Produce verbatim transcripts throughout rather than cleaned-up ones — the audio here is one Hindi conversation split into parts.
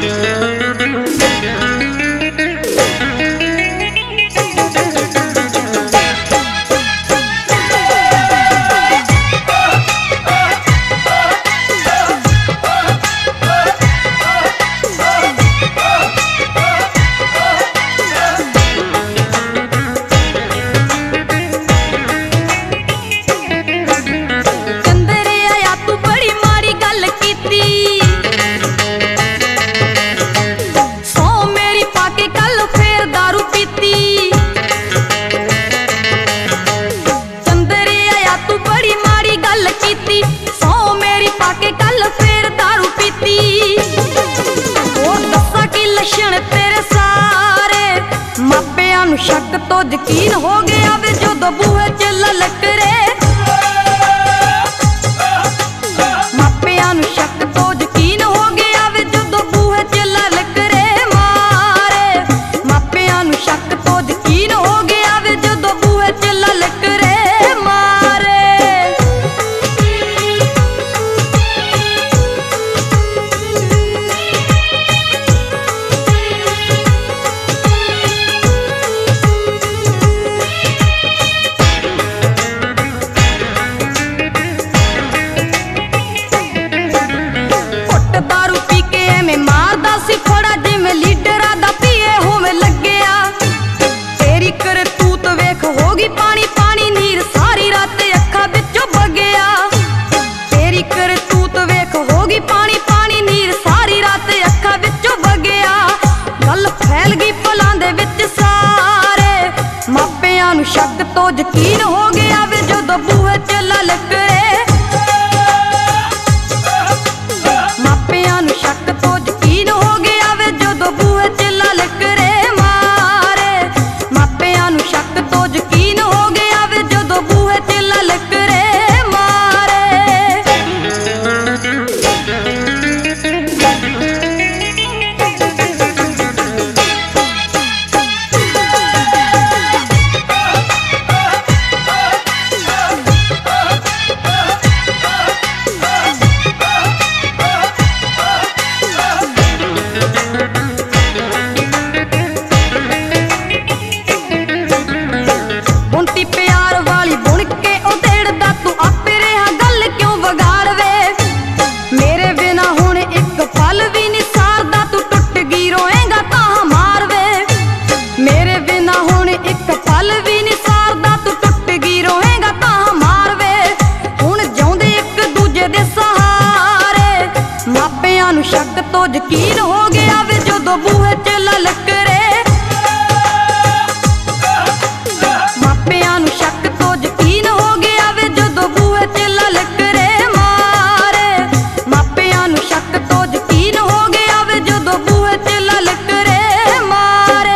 शक तो यकीन हो गया वे जो बूहे च ललक रे। मापिया नू शक तो यकीन हो गया वे जो बूहे च ललक रे मारे। मापिया नू शक तो यकीन हो गया वे जो बूहे च ललक रे मारे। पानी पानी नीर सारी रात अखा बिचों बगया। तेरी करतूत वेख होगी पानी पानी नीर सारी रात अखा बिचों बगया। गल फैल गई पलां दे विच सारे। मापियां नू शक तो यकीन हो गया वे जो बूहे च ललक रे। मापियां नू शक तो यकीन हो गया वे जो बूहे च ललक रे मारे। मापियां नू शक तो यकीन हो गया वे जो बूहे च ललक रे मारे। बुनती प्यार वाली बुन के उधेड़दा तू आपे रहा गल क्यों वगाड़ वे। मेरे बिना हुण एक पल भी नहीं सारदा तू टुट गई रोएगा तां मार वे। मेरे बिना हुण एक पल भी नहीं सारदा तू टुट गई रोएगा तां मार वे। हुण जिउंदे एक दूजे दे सहारे। मापियां नू शक तो यकीन हो गया वे जो बूहे च ललक रे। मापियां नू शक तो यकीन हो गया वे जो बूहे च ललक रे मारे। मापियां नू शक तो यकीन हो गया वे जो बूहे च ललक रे मारे।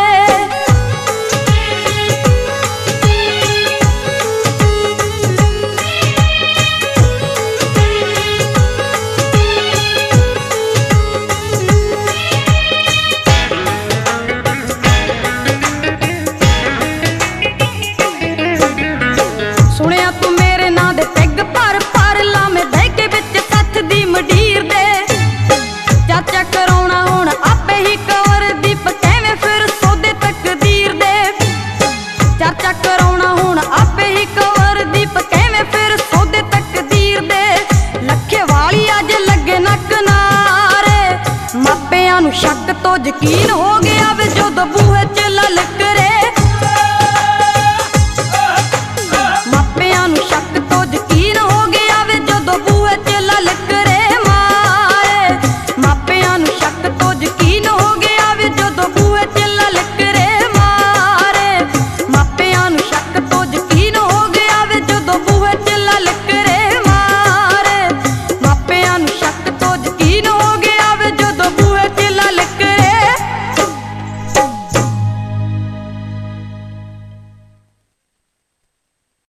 सुनिया तू मेरे नां दे पैग पर पर लामे बह के बिच सथ दी मडीर दे। चाचा कराउणा हुण आपे ही कवर दीप कैवें फिर सौदे तकदीर दे। चाचा कराउणा हुण आपे ही कवर दीप कैवें फिर सौदे तकदीर दे। लखे वाली अज लगे ना किनारे। मापियां नू शक तो यकीन हो गया वे जो बूहे च ललक रे। मापियां नू शक तो यकीन हो गया वे जो बूहे च ललक रे मारे। मापियां नू शक तो यकीन हो गया वे जो बूहे च ललक रे मारे। मापियां नू शक तो यकीन हो गया वे जो बूहे च ललक रे मारे। मापियां नू शक तो यकीन हो